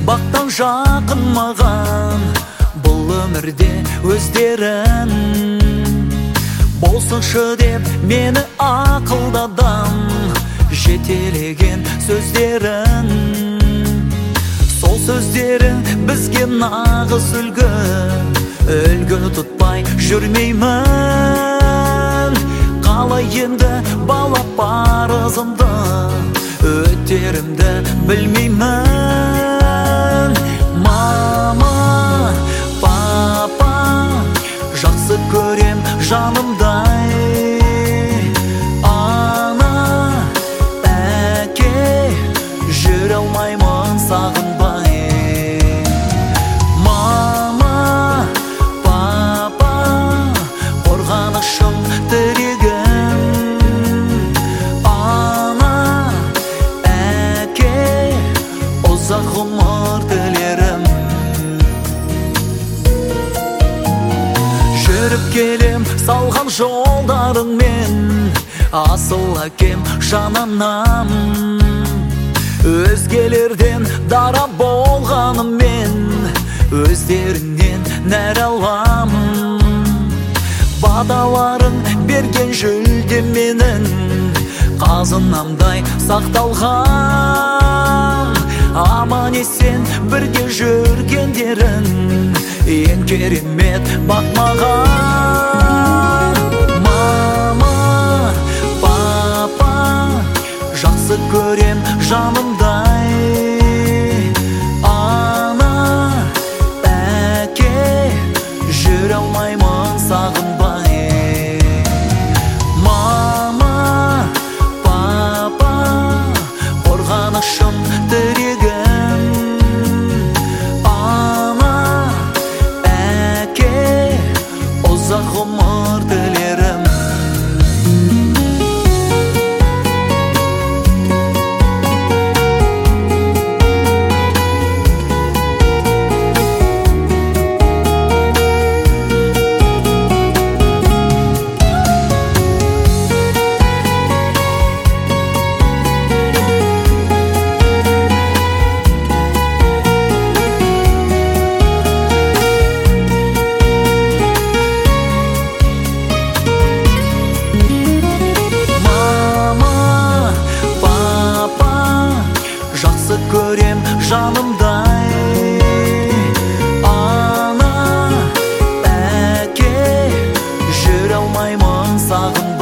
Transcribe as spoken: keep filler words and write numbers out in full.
бақтан жақын маған, бұл өмірде өздерін. Болсыншы деп мені ақылдадым, жетелеген сөздерін. Сол сөздерің бізге нағыз үлгі, үлгі тұтпай жүрмеймін. Қалай енді балап парызымды, өтерімді білмеймін. Мама, папа, жақсы көрем жанымдай. Ана, әке, жүре алмаймын сағынбай. Мама, папа, қорғанышым, тірегім. Ана, әке, ұзақ ғұмыр тілерім. Жүріп келем салған жолдарыңмен, асыл әкем жананам. Өзгелерден дара болғаныммен, өздерінен нәр алам. Баталарың берген жүлде менің, қазынамдай сақталған. Аман есен бірге жүргендерің, ең керемет бақ маған. Мама, папа, жақсы көрем жанымдай. Ана, әке, жүре алмаймын сағынбай. Мама, папа, қорғанышым, тірегім. Ана, әке, ұзақ ғұмыр тілерім. Көрем жанымдай. Ана, әке, жүре алмаймын сағынбай.